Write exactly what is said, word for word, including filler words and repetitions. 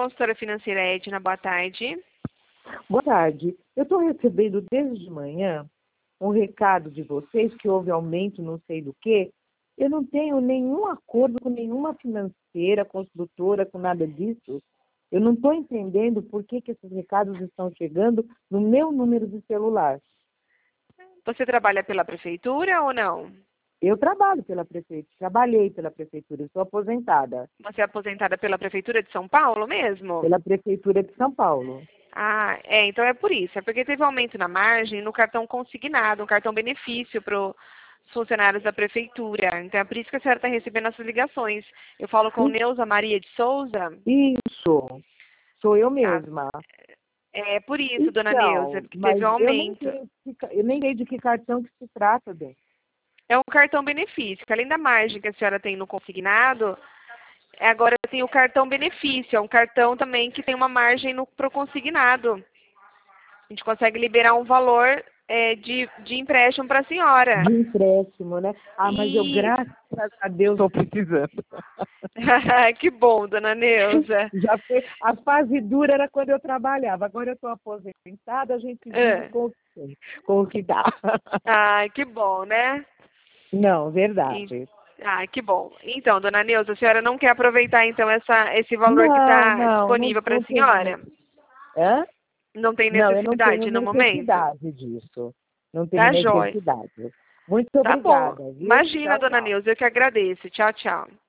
consultora financeira Edna, boa tarde. Boa tarde. Eu estou recebendo desde de manhã um recado de vocês que houve aumento não sei do que. Eu não tenho nenhum acordo com nenhuma financeira, construtora, com nada disso. Eu não estou entendendo por que, que esses recados estão chegando no meu número de celular. Você trabalha pela prefeitura ou não? Eu trabalho pela prefeitura, trabalhei pela prefeitura, eu sou aposentada. Você é aposentada pela prefeitura de São Paulo mesmo? Pela prefeitura de São Paulo. Ah, é, então é por isso. É porque teve aumento na margem no cartão consignado, um cartão benefício para os funcionários da prefeitura. Então é por isso que a senhora está recebendo essas ligações. Eu falo com Neuza Maria de Souza. Isso, sou eu Tá. mesma. É por isso, Então, dona Neuza, porque mas teve um eu nem, aumento. sei, de que- eu nem sei de que cartão que se trata, bem. É um cartão benefício, que além da margem que a senhora tem no consignado, é, agora tem o cartão benefício, é um cartão também que tem uma margem no pro consignado. A gente consegue liberar um valor é, de, de empréstimo para a senhora. De empréstimo, né? Ah, mas eu, E graças a Deus, estou precisando. que bom, dona Neuza. Já foi, a fase dura era quando eu trabalhava, agora eu estou aposentada, a gente vive É. com, com o que dá. Ai, que bom, né? Não, E- verdade. Ah, que bom. Então, dona Neuza, a senhora não quer aproveitar então essa, esse valor que Não, está não, não, disponível para a não tenho. senhora? Hã? Não tem Não, eu não tenho necessidade no momento? necessidade disso. Não tenho Tá jóia. necessidade. Muito Tá bom. obrigada, viu? Imagina, Tchau, dona tchau. Neuza, eu que agradeço. Tchau, tchau.